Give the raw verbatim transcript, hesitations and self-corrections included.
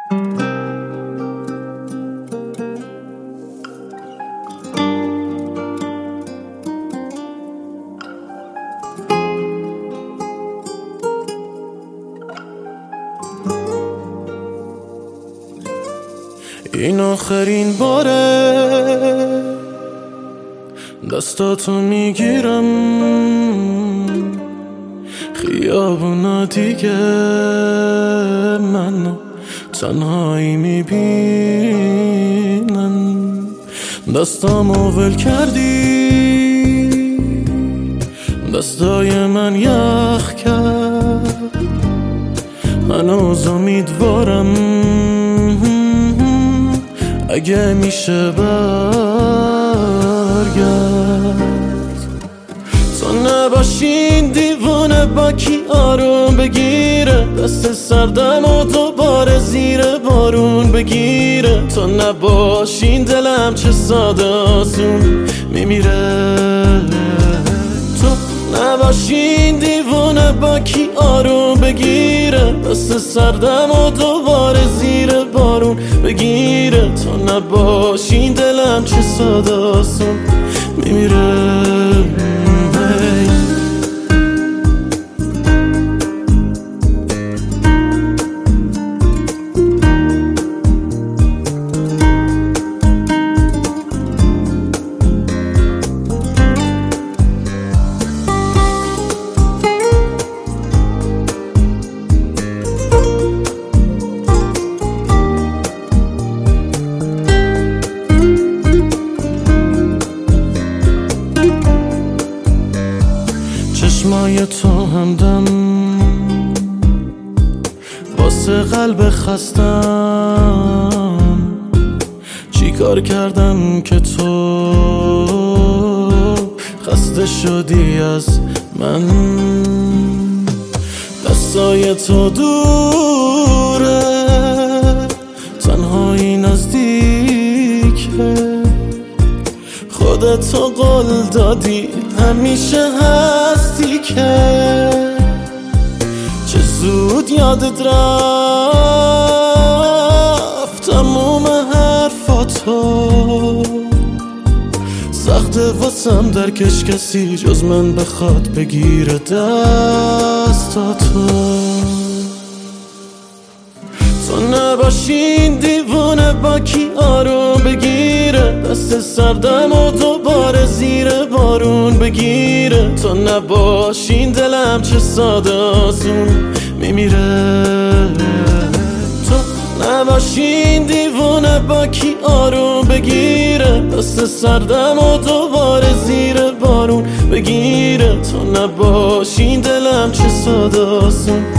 این آخرین باره دستاتو میگیرم، خیابونا دیگه منو تنهایی میبینن. دستامو ول کردی، دستای من یخ کرد، هنوز امیدوارم اگه میشه برگرد. تو نباشین دیوونه با کی آروم بگیره، دست سردم و دوباره زیر بارون بگیره. تو نباشین دلم چه ساده آسون میمیره. تو نباشین دیوونه با کی آروم بگیره، دست سردم و دوباره زیر بارون بگیره. تو نباشین دلم چه ساده آسون میمیره. چشمای تو همدم واسه قلب خستم. چی کار کردم که تو خسته شدی از من؟ دستای تو دوره، تنهایی نزدیکه. خودتو قول دادی همیشه هستی که چه زود یادت رفت تموم حرفاتو. سخته واسم درکش کسی جز من بخواد بگیره دستاتو. تو نباشین دیوونه با کی آروم بگیره، دست سردم و دوباره زیر بارون بگیره. تو نباشین دلم چه ساده آسون میمیره. تو نباشین دیوونه با کی آروم بگیره، دست سردم و دوباره زیر بارون بگیره. تو نباشین دلم چه ساده آسون